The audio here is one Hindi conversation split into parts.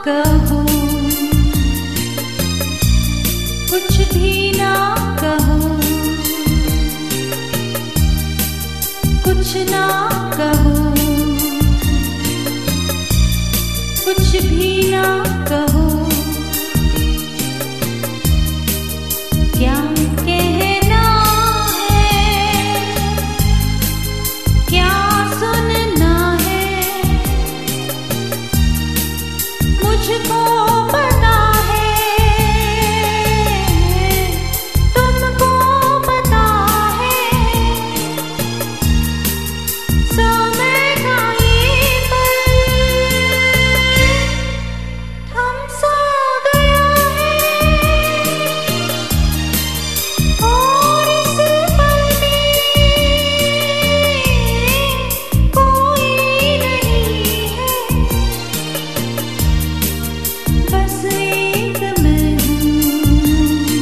कहो, कुछ भी ना कहो, कुछ ना कहो, कुछ भी ना कहो। क्या कहना है, क्या सुनना है, मुझको पता है, तुमको पता है। समय का ये पल थम सा गया है, और इस पल में कोई नहीं है, बस एक मैं हूँ,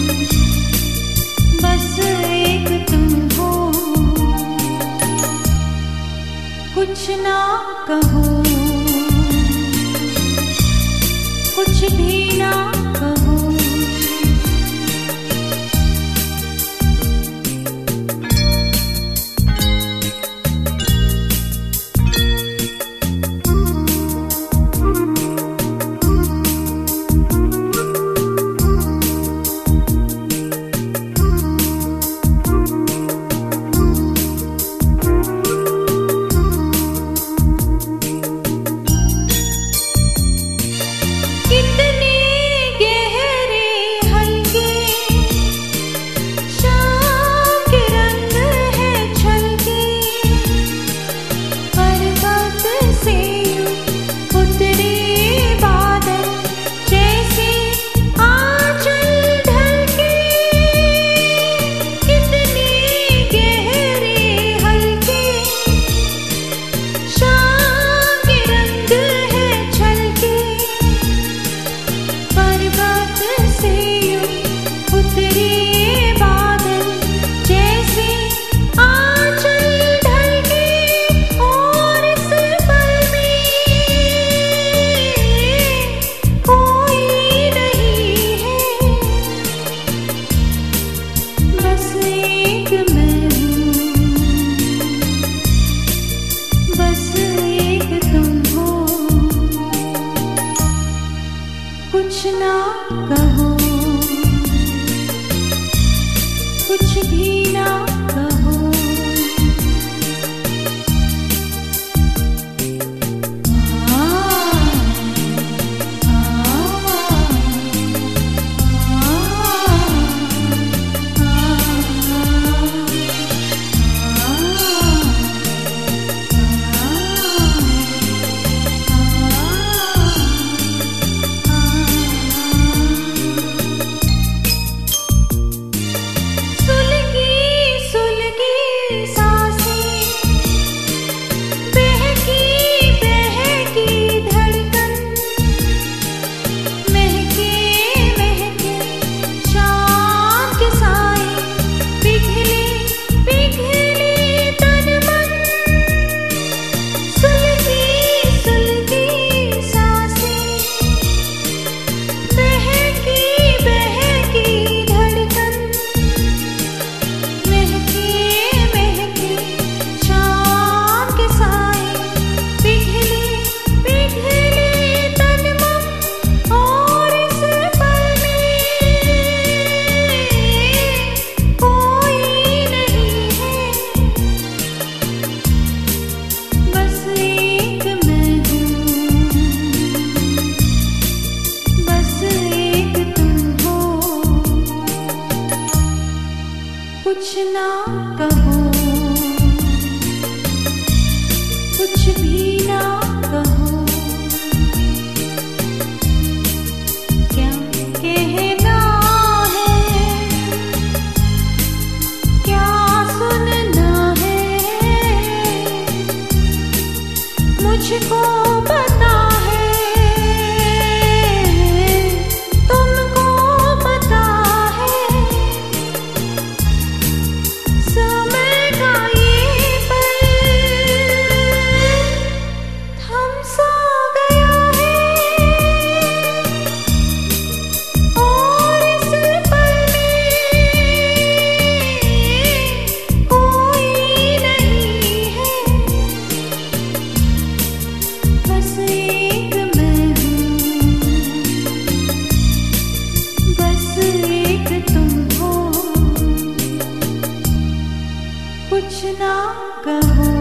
बस एक तुम हो। कुछ ना कहो, कुछ भी ना कहो। कितने गहरे हल्के शाम के रंग है छलके, पर्वत से उतरे बादल जैसे आंचल ढलके। कितने गहरे हल्के शाम के रंग है छलके, पर्वत से उतरे बादल जैसे आंचल ढलके, और इस पल में कोई नहीं है, बस एक मैं हूँ, बस एक तुम हो। कुछ ना कहो, कुछ भी ना कहो। कुछ ना कहो, कुछ भी ना कहो। क्या कहना है, क्या सुनना है, मुझको पता है, तुमको पता है। समय का ये पल ना कहो।